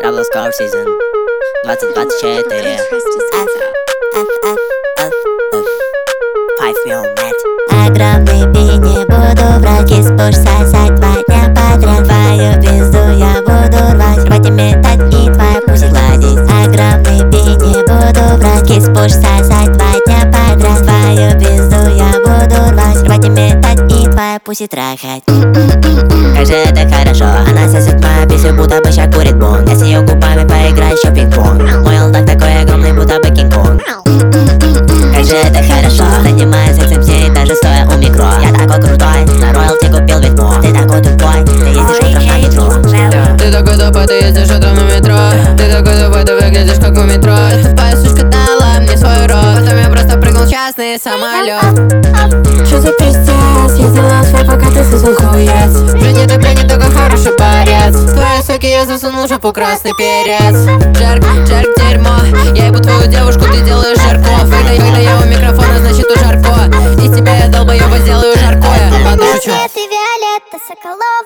Jabloscore Season 2024. Огромный пени буду в раке спуш сосать 2 дня подряд. Твою пизду я буду рвать, рвать и метать и твою пусть гладить. Огромный пени буду в раке спуш сосать 2 дня подряд. Твою пизду я буду рвать, рвать и метать и твою пусть трахать. Как же это хорошо, она сосет мою письку, будто бы ща курит бон. Я с ее губами поиграю еще пинг-понг. Мой лдак такой огромный, будто бы Кинг-Конг. Как же это хорошо, занимаюсь этим всей, даже стоя у микро. Я такой крутой, на роялти купил ветмо. Ты такой тупой, ты ездишь утром на метро. Ты такой тупой, ты ездишь утром на метро. Ты такой тупой, ты выглядишь как у метро. Тупая сучка дала мне свой рот, потом я просто прыгнул в частный самолет. Что за пиздец, ездила свой, пока ты сосал хуец. Блин, такой хороший борец. Твоей суки я засунул в жопу красный перец. Жарк, дерьмо, я ебу твою девушку, ты делаешь жарко. Когда я у микрофона, значит у жарко. Из тебя я долбоёба сделаю жаркое. Ладно, шучу. Ты Виолетта Соколова.